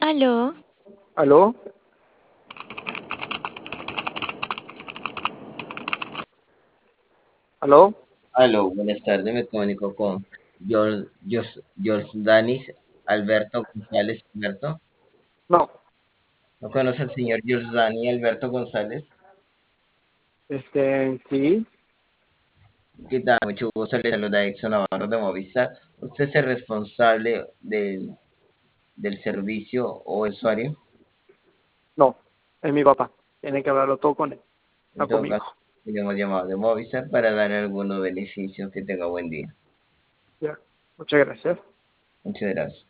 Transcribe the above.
Aló, ¿Aló? ¿Aló? Aló, buenas tardes, me comunico con Danis Alberto González Alberto. No, ¿No conoce al señor Dani Alberto González? sí, ¿Qué tal? Mucho gusto, le saluda Exxon Navarro de Movistar. ¿Usted es el responsable del servicio o usuario? no, es mi papá. Tiene que hablarlo todo con él, En no todo conmigo. caso, le hemos llamado de Movistar para darle algunos beneficios. Que tenga buen día. Ya, muchas gracias. Muchas gracias.